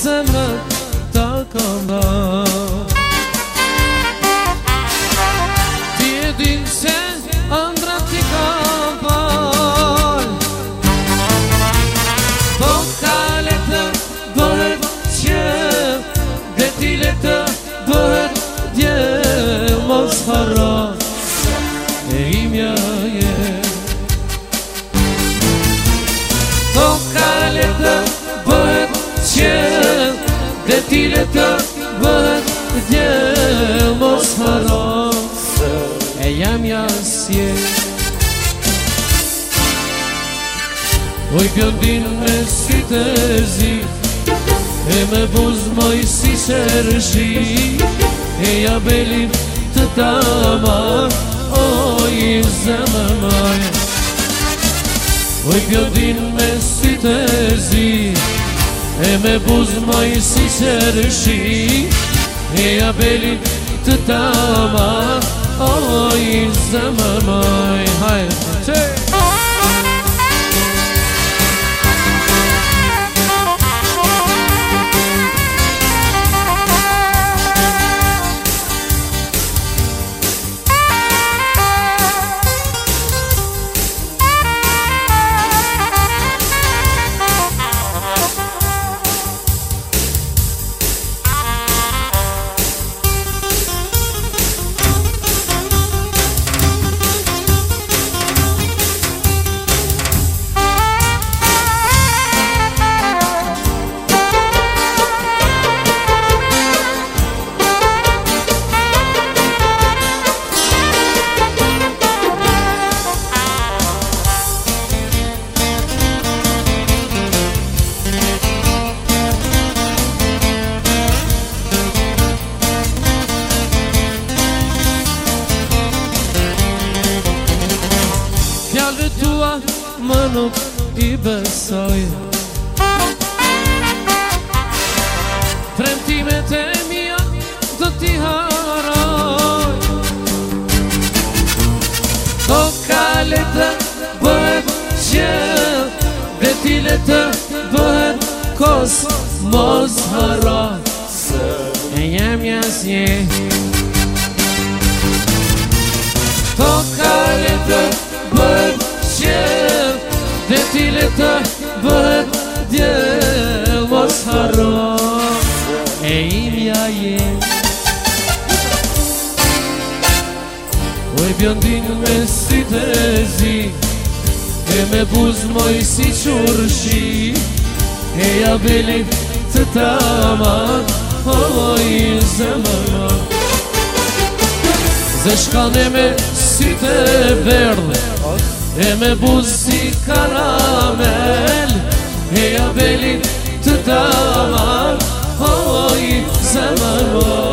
zemrën ta këmba. Ti e din se ëndra ti ka fal, po kale të bëhet qel, detile të bëhet djel. Mos harro e imja je, po kale të bëhet qel, detile të bëhet djel. Mos harro e jam jasje. Oj bjondin me sytë e zi, e me buz moj si shërshi, e ja belin të tamar, oj zemër maj. Oj bjondin me sytë e zi, e me buz moj si shërshi, e ja belin të tamar, oj zemër maj. Hajde fjalëve tua më nuk i besoj, premtimet e mia do t'i haroj. Po kale të bëhet qel, detile të bëhet kos. Mos harro e jam jasje, po kale të bëhet qel, detile të bëhet djel. Mos harro e imja je. Oj bjondin me sytë e zi, e me buz moj si qurshi, e ja belin të tamar, oj zemër maj. Zeshkane me sytë e verdhe, e me buz si karamel, e ja belin të tamar, oj zemër maj.